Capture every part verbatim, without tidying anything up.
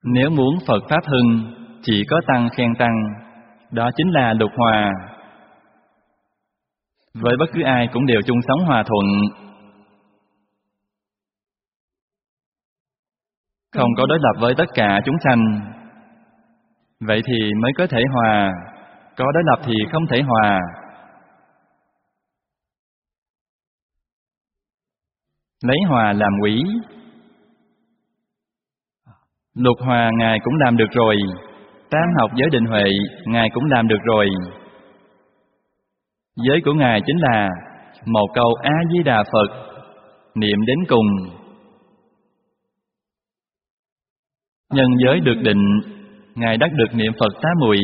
Nếu muốn Phật Pháp hưng, chỉ có tăng khen tăng, đó chính là lục hòa. Với bất cứ ai cũng đều chung sống hòa thuận, không có đối lập với tất cả chúng sanh. Vậy thì mới có thể hòa, có đối lập thì không thể hòa. Lấy hòa làm quý. Lục hòa Ngài cũng làm được rồi, tam học giới định huệ Ngài cũng làm được rồi. Giới của Ngài chính là một câu A-di-đà Phật, niệm đến cùng. Nhân giới được định, Ngài đắc được niệm Phật tá muội.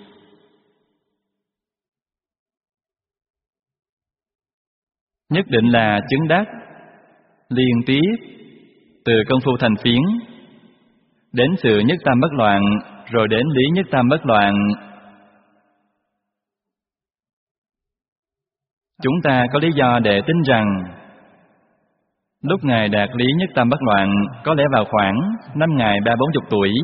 Nhất định là chứng đắc liên tiếp, từ công phu thành phiến đến sự nhất tâm bất loạn, rồi đến lý nhất tâm bất loạn. Chúng ta có lý do để tin rằng lúc Ngài đạt lý nhất tâm bất loạn có lẽ vào khoảng năm Ngài ba bốn chục tuổi.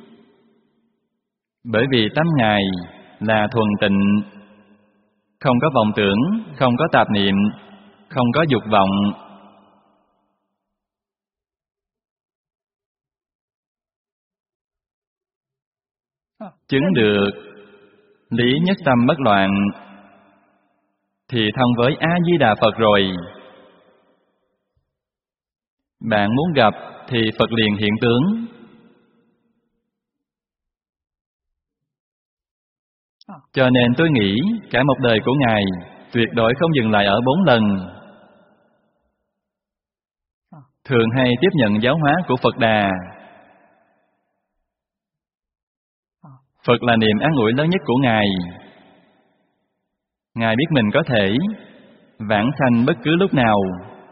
Bởi vì tâm Ngài là thuần tịnh, không có vọng tưởng, không có tạp niệm, không có dục vọng. Chứng được lý nhất tâm bất loạn thì thông với A-di-đà Phật rồi. Bạn muốn gặp thì Phật liền hiện tướng. Cho nên tôi nghĩ cả một đời của Ngài tuyệt đối không dừng lại ở bốn lần. Thường hay tiếp nhận giáo hóa của Phật Đà. Phật là niềm an ủi lớn nhất của Ngài. Ngài biết mình có thể vãng sanh bất cứ lúc nào.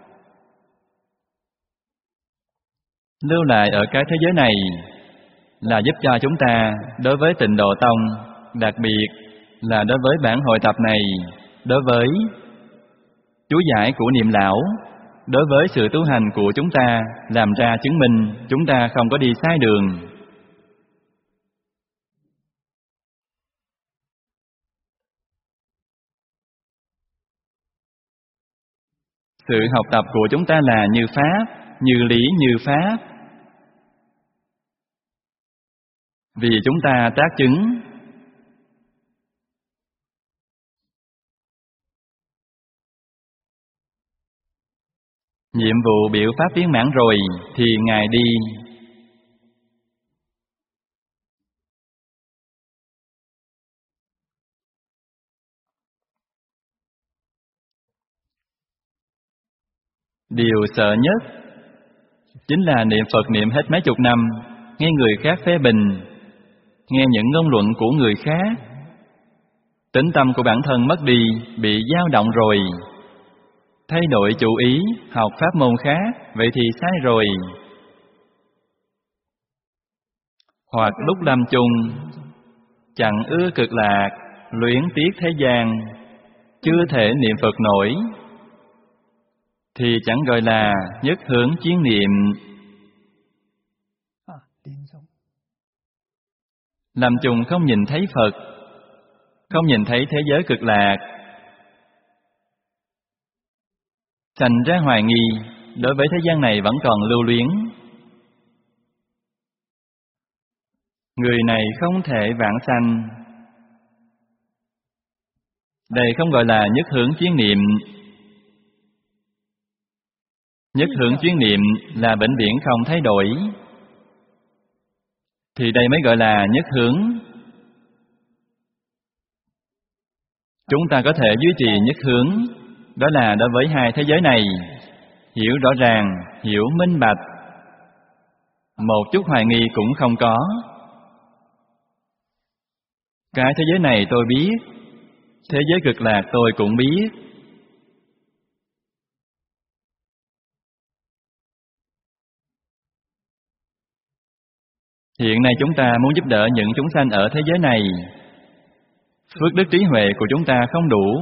Lưu lại ở cái thế giới này là giúp cho chúng ta đối với Tịnh Độ Tông, đặc biệt là đối với bản hội tập này, đối với chú giải của Niệm Lão, đối với sự tu hành của chúng ta, làm ra chứng minh chúng ta không có đi sai đường. Sự học tập của chúng ta là như Pháp, như lý như Pháp. Vì chúng ta tác chứng. Nhiệm vụ biểu Pháp viên mãn rồi thì Ngài đi. Điều sợ nhất chính là niệm Phật niệm hết mấy chục năm, nghe người khác phê bình, nghe những ngôn luận của người khác. Tính tâm của bản thân mất đi, bị dao động rồi. Thay đổi chủ ý, học pháp môn khác, vậy thì sai rồi. Hoặc lúc lâm chung, chẳng ưa cực lạc, luyến tiếc thế gian, chưa thể niệm Phật nổi, thì chẳng gọi là nhất hướng chuyên niệm. Lâm chung không nhìn thấy Phật, không nhìn thấy thế giới cực lạc, thành ra hoài nghi đối với thế gian này vẫn còn lưu luyến. Người này không thể vãng sanh. Đây không gọi là nhất hướng chuyên niệm. Nhất hướng chuyên niệm là vĩnh viễn không thay đổi, thì đây mới gọi là nhất hướng. Chúng ta có thể duy trì nhất hướng, đó là đối với hai thế giới này, hiểu rõ ràng, hiểu minh bạch, một chút hoài nghi cũng không có. Cái thế giới này tôi biết, thế giới cực lạc tôi cũng biết. Hiện nay chúng ta muốn giúp đỡ những chúng sanh ở thế giới này. Phước đức trí huệ của chúng ta không đủ,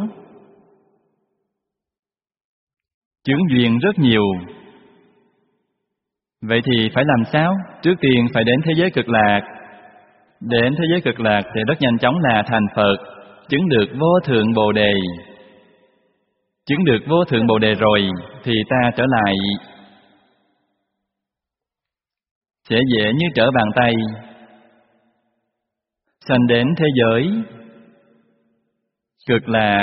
chướng duyên rất nhiều. Vậy thì phải làm sao? Trước tiên phải đến thế giới cực lạc. Đến thế giới cực lạc thì rất nhanh chóng là thành Phật, chứng được vô thượng Bồ Đề. Chứng được vô thượng Bồ Đề rồi thì ta trở lại sẽ dễ như trở bàn tay, sanh đến thế giới cực lạc.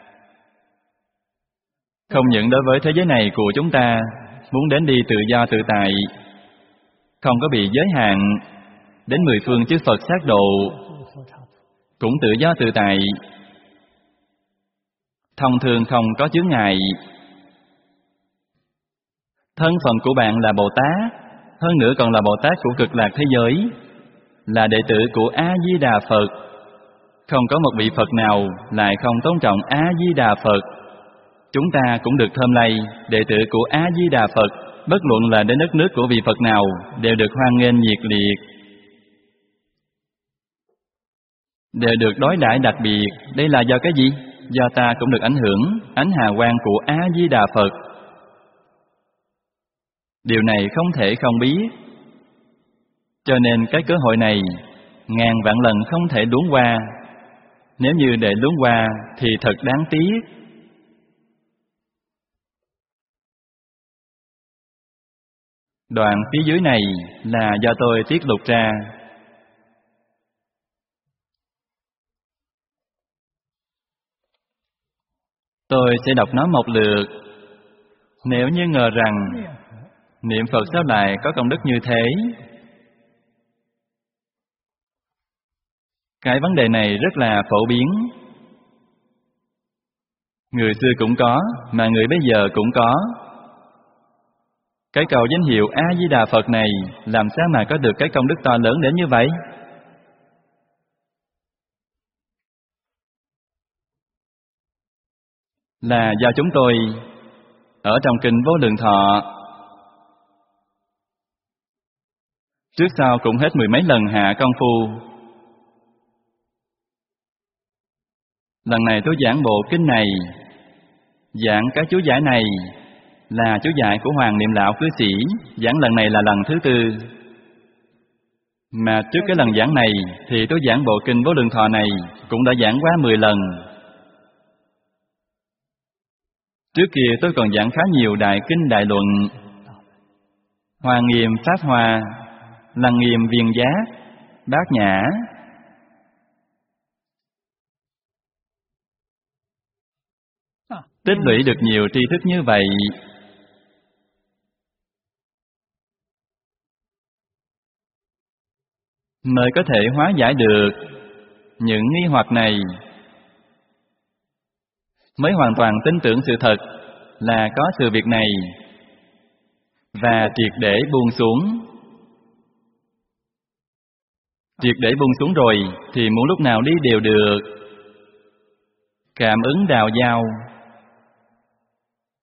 Không những đối với thế giới này của chúng ta, muốn đến đi tự do tự tại, không có bị giới hạn, đến mười phương chư Phật sát độ cũng tự do tự tại, thông thường không có chướng ngại. Thân phận của bạn là Bồ Tát, hơn nữa còn là Bồ Tát của cực lạc thế giới, là đệ tử của A-di-đà Phật. Không có một vị Phật nào lại không tôn trọng A-di-đà Phật. Chúng ta cũng được thơm lây, đệ tử của A-di-đà Phật, bất luận là đến đất nước của vị Phật nào, đều được hoan nghênh nhiệt liệt, đều được đối đãi đặc biệt. Đây là do cái gì? Do ta cũng được ảnh hưởng ánh hào quang của A-di-đà Phật. Điều này không thể không biết. Cho nên cái cơ hội này ngàn vạn lần không thể luống qua. Nếu như để luống qua thì thật đáng tiếc. Đoạn phía dưới này là do tôi tiết lục ra. Tôi sẽ đọc nó một lượt. Nếu như ngờ rằng niệm Phật sao lại có công đức như thế, cái vấn đề này rất là phổ biến. Người xưa cũng có, mà người bây giờ cũng có. Cái cầu danh hiệu A-di-đà Phật này làm sao mà có được cái công đức to lớn đến như vậy? Là do chúng tôi ở trong kinh Vô Lượng Thọ trước sau cũng hết mười mấy lần hạ công phu. Lần này tôi giảng bộ kinh này, giảng cái chú giải này là chú giải của Hoàng Niệm Lão Cư Sĩ, giảng lần này là lần thứ tư. Mà trước cái lần giảng này thì tôi giảng bộ kinh Vô Lượng Thọ này cũng đã giảng qua mười lần. Trước kia tôi còn giảng khá nhiều đại kinh đại luận, Hoa Nghiêm Pháp Hoa, Lăng Nghiêm Viên Giác, Bát Nhã. Tích lũy được nhiều tri thức như vậy, mới có thể hóa giải được những nghi hoặc này, mới hoàn toàn tin tưởng sự thật là có sự việc này, và triệt để buông xuống. Triệt để buông xuống rồi thì muốn lúc nào đi đều được. Cảm ứng đào giao